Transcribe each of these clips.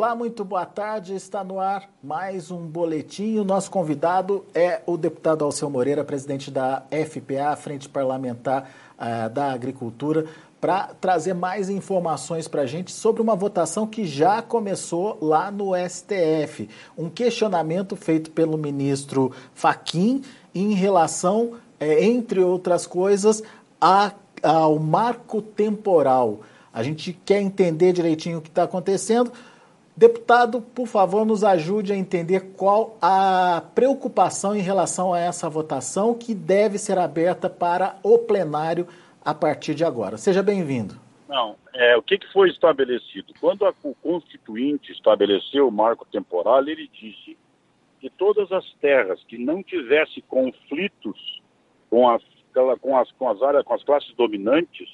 Olá, muito boa tarde. Está no ar mais um boletim. O nosso convidado é o deputado Alceu Moreira, presidente da FPA, Frente Parlamentar da Agricultura, para trazer mais informações para a gente sobre uma votação que já começou lá no STF. Um questionamento feito pelo ministro Fachin em relação, entre outras coisas, ao marco temporal. A gente quer entender direitinho o que está acontecendo. Deputado, por favor, nos ajude a entender qual a preocupação em relação a essa votação que deve ser aberta para o plenário a partir de agora. Seja bem-vindo. Não, o que foi estabelecido? Quando o Constituinte estabeleceu o marco temporal, ele disse que todas as terras que não tivessem conflitos com as classes dominantes,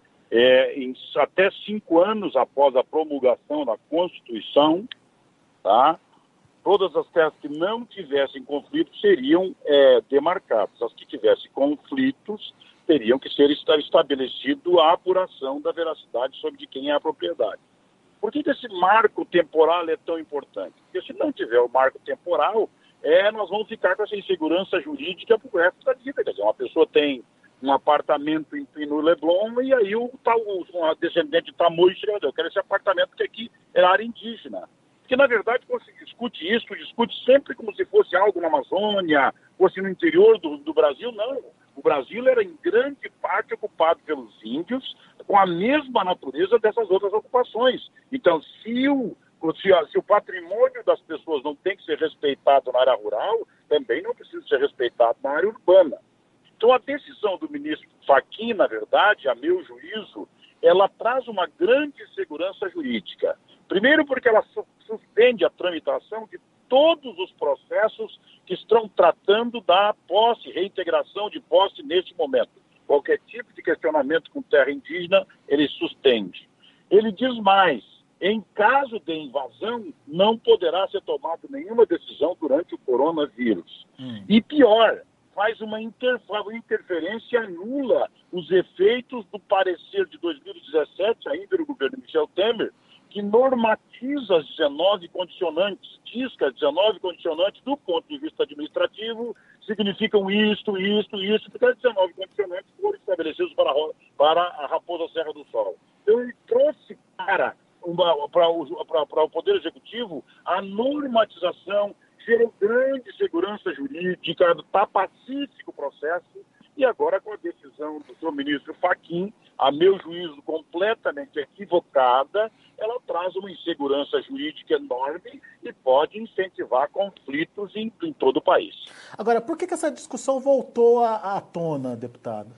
até 5 anos após a promulgação da Constituição, tá? Todas as terras que não tivessem conflitos seriam demarcadas. As que tivessem conflitos teriam que ser estabelecido a apuração da veracidade sobre de quem é a propriedade. Por que esse marco temporal é tão importante? Porque se não tiver o marco temporal, nós vamos ficar com essa insegurança jurídica para o resto da vida. Quer dizer, uma pessoa tem um apartamento no Leblon e aí o descendente de Tamoios chega, eu quero esse apartamento porque aqui é área indígena. Porque, na verdade, quando se discute isso, discute sempre como se fosse algo na Amazônia, fosse no interior do Brasil. Não. O Brasil era, em grande parte, ocupado pelos índios com a mesma natureza dessas outras ocupações. Então, se o patrimônio das pessoas não tem que ser respeitado na área rural, também não precisa ser respeitado na área urbana. Então, a decisão do ministro Fachin, na verdade, a meu juízo, ela traz uma grande segurança jurídica. Primeiro porque ela suspende a tramitação de todos os processos que estão tratando da posse, reintegração de posse neste momento. Qualquer tipo de questionamento com terra indígena, ele suspende. Ele diz mais, em caso de invasão, não poderá ser tomada nenhuma decisão durante o coronavírus. E pior, faz uma interferência, anula os efeitos do parecer de 2017, ainda do governo Michel Temer, que normatiza as 19 condicionantes, diz que as 19 condicionantes, do ponto de vista administrativo, significam isto, porque as 19 condicionantes foram estabelecidos para a Raposa Serra do Sol. Então, ele trouxe para o Poder Executivo a normatização, gerou grande segurança jurídica, está pacífico o processo, e agora com a decisão do senhor ministro Fachin, a meu juízo completamente equivocada, ela traz uma insegurança jurídica enorme e pode incentivar conflitos em todo o país. Agora, por que essa discussão voltou à tona, deputado?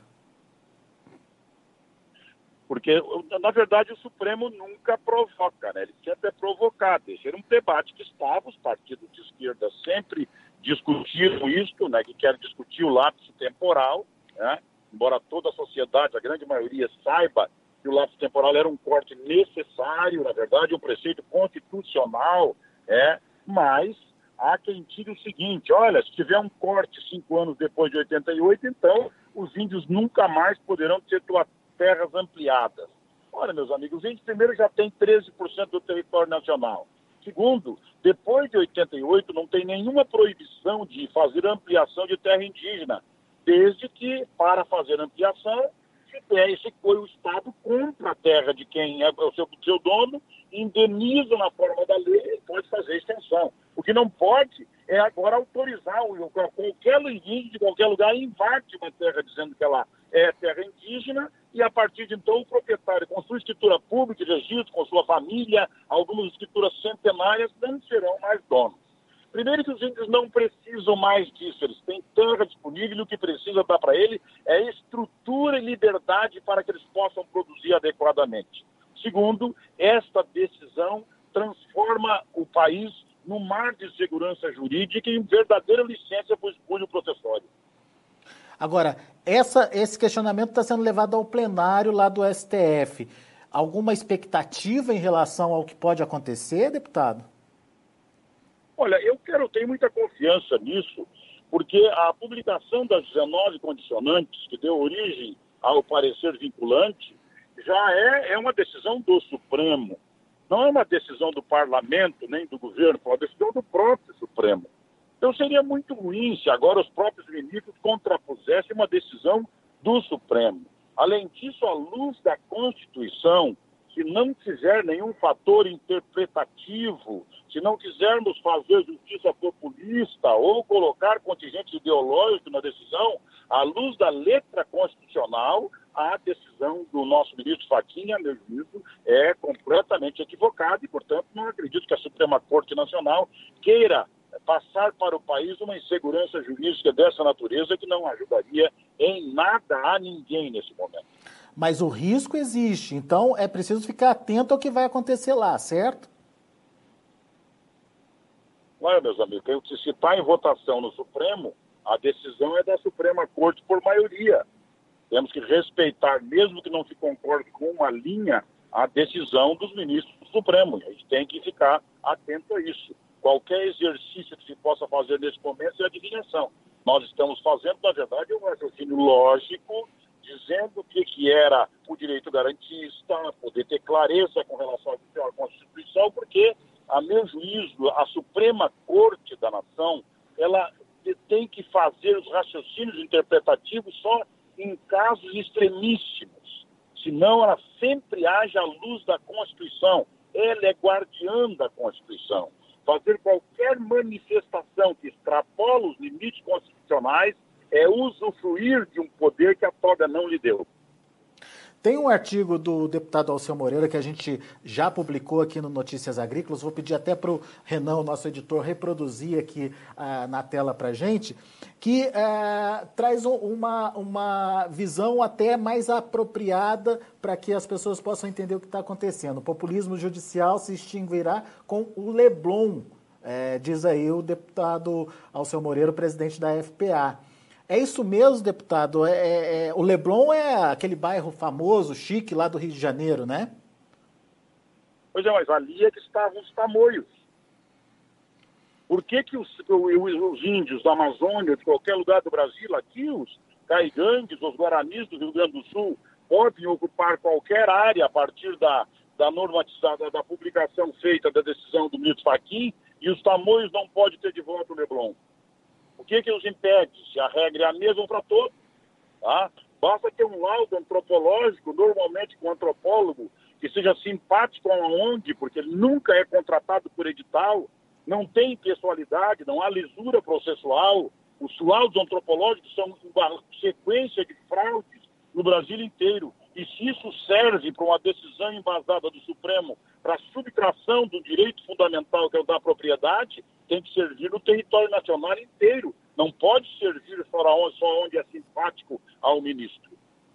Porque, na verdade, o Supremo nunca provoca, né? Ele sempre é provocado. Esse era um debate que estava, os partidos de esquerda sempre discutiram isso, né? Que querem discutir o lapso temporal, né? Embora toda a sociedade, a grande maioria, saiba que o lapso temporal era um corte necessário, na verdade, um preceito constitucional, mas há quem diga o seguinte, olha, se tiver um corte 5 anos depois de 88, então os índios nunca mais poderão ter suas terras ampliadas. Olha, meus amigos, os índios primeiro já têm 13% do território nacional. Segundo, depois de 88 não tem nenhuma proibição de fazer ampliação de terra indígena, desde que, para fazer ampliação, o Estado compra a terra de quem é o seu dono, indeniza na forma da lei e pode fazer extensão. O que não pode é agora autorizar qualquer indígena de qualquer lugar invade uma terra dizendo que ela é terra indígena e a partir de então o proprietário com sua escritura pública e registro, com sua família, algumas escrituras centenárias não serão mais donos. Primeiro que os índios não precisam mais disso, eles têm terra disponível e o que precisa dar para ele é estrutura e liberdade para que eles possam produzir adequadamente. Segundo, esta decisão transforma o país num mar de segurança jurídica e em verdadeira licença para o espólio processório. Agora, esse questionamento está sendo levado ao plenário lá do STF. Alguma expectativa em relação ao que pode acontecer, deputado? Olha, eu tenho muita confiança nisso, porque a publicação das 19 condicionantes que deu origem ao parecer vinculante já é uma decisão do Supremo. Não é uma decisão do parlamento, nem do governo, é uma decisão do próprio Supremo. Então seria muito ruim se agora os próprios ministros contrapusessem uma decisão do Supremo. Além disso, à luz da Constituição, se não tiver nenhum fator interpretativo, se não quisermos fazer justiça populista ou colocar contingente ideológico na decisão, à luz da letra constitucional, a decisão do nosso ministro Fachin, a meu juízo, é completamente equivocada e, portanto, não acredito que a Suprema Corte Nacional queira passar para o país uma insegurança jurídica dessa natureza que não ajudaria em nada a ninguém nesse momento. Mas o risco existe, então é preciso ficar atento ao que vai acontecer lá, certo? Olha, meus amigos, se está em votação no Supremo, a decisão é da Suprema Corte por maioria. Temos que respeitar, mesmo que não se concorde com uma linha, a decisão dos ministros do Supremo. A gente tem que ficar atento a isso. Qualquer exercício que se possa fazer nesse momento é adivinhação. Nós estamos fazendo, na verdade, um raciocínio lógico, dizendo o que era o direito garantista, poder ter clareza com relação à Constituição, porque, a meu juízo, a Suprema Corte da Nação, ela tem que fazer os raciocínios interpretativos só em casos extremíssimos. Senão, ela sempre age à luz da Constituição. Ela é guardiã da Constituição. Fazer qualquer manifestação que extrapola os limites constitucionais é usufruir de um poder que a toga não lhe deu. Tem um artigo do deputado Alceu Moreira que a gente já publicou aqui no Notícias Agrícolas, vou pedir até para o Renan, o nosso editor, reproduzir aqui na tela para a gente, que traz uma visão até mais apropriada para que as pessoas possam entender o que está acontecendo. O populismo judicial se extinguirá com o Leblon, diz aí o deputado Alceu Moreira, o presidente da FPA. É isso mesmo, deputado? O Leblon é aquele bairro famoso, chique, lá do Rio de Janeiro, né? Pois é, mas ali é que estavam os tamoios. Por que os índios da Amazônia, de qualquer lugar do Brasil, aqui os caigangues, os guaranis do Rio Grande do Sul, podem ocupar qualquer área a partir da normatizada, da publicação feita da decisão do ministro Fachin, e os tamoios não podem ter de volta o Leblon? O que os impede? Se a regra é a mesma para todos, tá? Basta ter um laudo antropológico, normalmente com um antropólogo, que seja simpático a uma ONG, porque ele nunca é contratado por edital, não tem pessoalidade, não há lisura processual. Os laudos antropológicos são uma sequência de fraudes no Brasil inteiro. E se isso serve para uma decisão embasada do Supremo para subtração do direito fundamental, que é o da propriedade, tem que servir no território nacional inteiro. Não pode servir só onde é simpático ao ministro.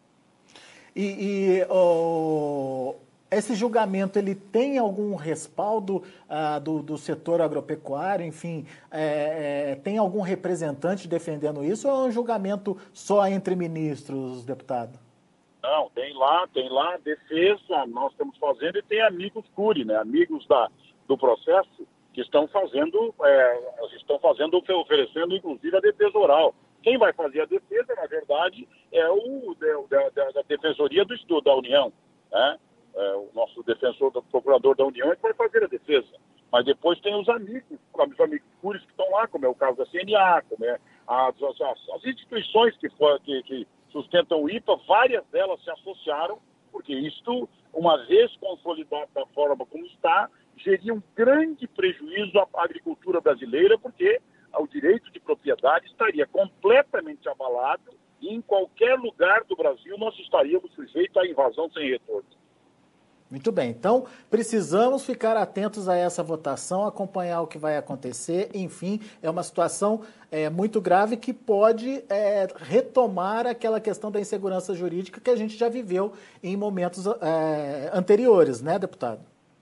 Esse julgamento, ele tem algum respaldo do setor agropecuário? Enfim, tem algum representante defendendo isso ou é um julgamento só entre ministros, deputado? Não, tem lá a defesa, nós estamos fazendo, e tem amigos curi, né? Amigos do processo que estão fazendo, oferecendo inclusive a defesa oral. Quem vai fazer a defesa, na verdade, é da Defensoria da União, né? O nosso defensor, do procurador da União, é que vai fazer a defesa. Mas depois tem os amigos curis que estão lá, como é o caso da CNA, como é as instituições que sustentam o IPA, várias delas se associaram, porque isto, uma vez consolidado da forma como está, geria um grande prejuízo à agricultura brasileira, porque o direito de propriedade estaria completamente abalado e em qualquer lugar do Brasil nós estaríamos sujeitos à invasão sem retorno. Muito bem, então precisamos ficar atentos a essa votação, acompanhar o que vai acontecer, enfim, é uma situação muito grave que pode retomar aquela questão da insegurança jurídica que a gente já viveu em momentos anteriores, né, deputado?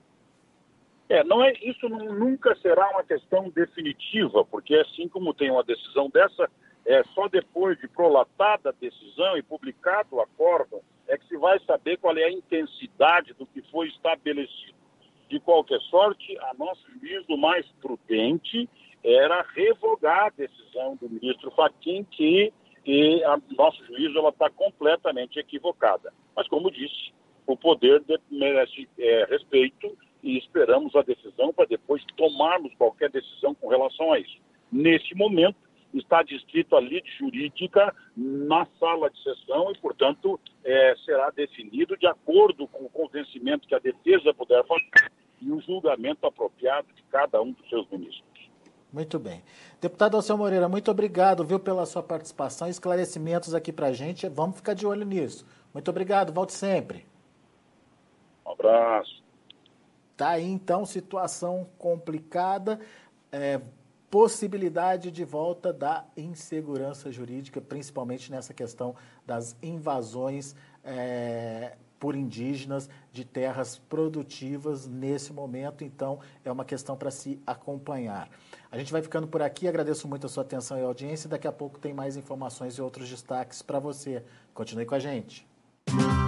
Isso nunca será uma questão definitiva, porque assim como tem uma decisão dessa, só depois de prolatada a decisão e publicado o acórdão, é que se vai saber qual é a intensidade do que foi estabelecido. De qualquer sorte, a nosso juízo mais prudente era revogar a decisão do ministro Fachin, que a nosso juízo ela está completamente equivocada. Mas, como disse, o poder merece respeito e esperamos a decisão para depois tomarmos qualquer decisão com relação a isso. Nesse momento, está descrito a lide jurídica na sala de sessão e, portanto, será definido de acordo com o convencimento que a defesa puder fazer e o julgamento apropriado de cada um dos seus ministros. Muito bem. Deputado Alceu Moreira, muito obrigado, viu, pela sua participação e esclarecimentos aqui para a gente. Vamos ficar de olho nisso. Muito obrigado, volte sempre. Um abraço. Tá aí, então, situação complicada, possibilidade de volta da insegurança jurídica, principalmente nessa questão das invasões por indígenas de terras produtivas nesse momento. Então, é uma questão para se acompanhar. A gente vai ficando por aqui, agradeço muito a sua atenção e audiência. Daqui a pouco tem mais informações e outros destaques para você. Continue com a gente.